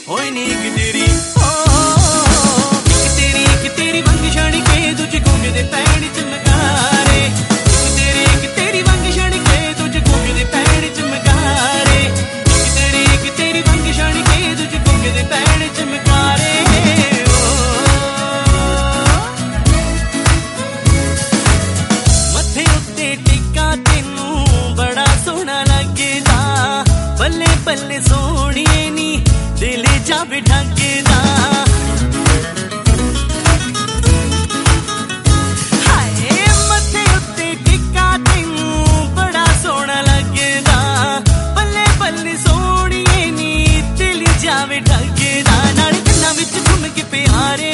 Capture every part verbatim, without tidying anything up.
होए नी कि तेरी ओ एक तेरी एक तेरी वंग छड़ के तुझे कोके दे पैड़ चमकारे एक तेरी एक तेरी वंग छड़ के तुझे कोके दे पैड़ चमकारे एक तेरी एक तेरी वंग छड़ के तुझे कोके दे पैड़ चमकारे मथे उत्ते टिक्का तेनू बड़ा सोहना लगदा बल्ले बल्ले सोहणिए नी दिल जावे ढंगदा हाय मथे उत्ते टिक्का तेनू बड़ा सोहना लगदा बल्ले बल्ले सोहणिए नी दिल जावे ढंगदा नाले कन्नां विच झुमके प्यारे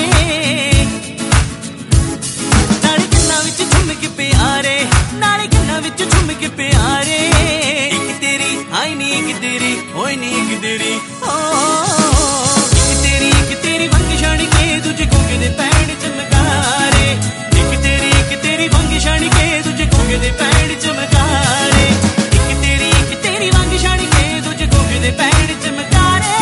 नाले कन्नां विच झुमके प्यारे नाले कन्नां विच झुमके प्यारे एक तेरी हाय नी एक तेरी होए नी एक तेरी ओ एक तेरी एक तेरी वंग छड़ के तुझे कोके दे पैड़ चमकारे एक तेरी एक तेरी वंग छड़ के तुझे कोके दे पैड़ चमकारे एक तेरी एक तेरी वंग छड़ के तुझे कोके दे पैड़ चमकारे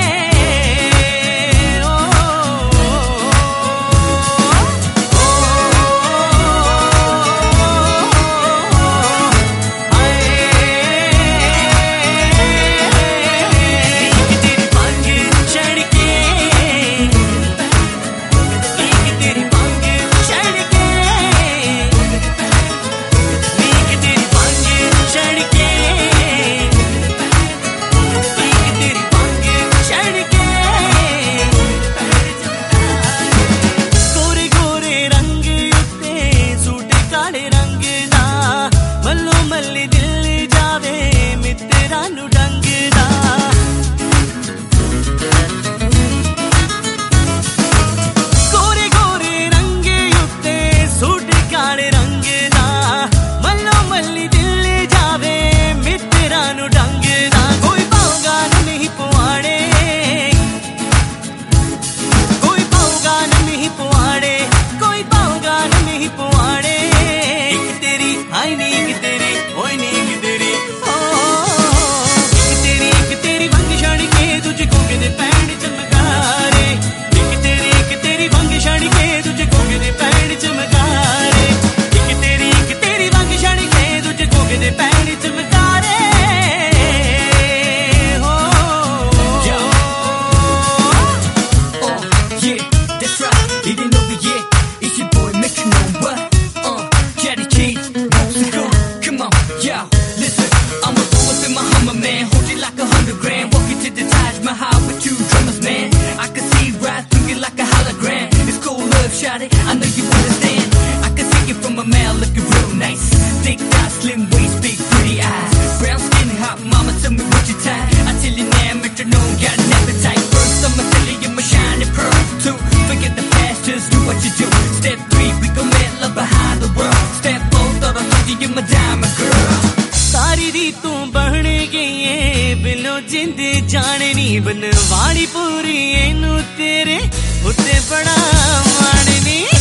I know you understand. I can see you from a man looking real nice. Thick thighs, slim waist, big pretty eyes. Brown skin, hot mama, tell me what you type. I tell you now, metronome, got an appetite. First, I'ma tell you you're my shining pearl. Two, forget the past, just do what you do. Step three, we gon' make love behind the world. Step four, thought I told you you're my diamond girl. सारी रीतों बढ़ गई है below जिंदे जाने नी बनवाड़ी पूरी Inu तेरे उत्ते बड़ा माननी।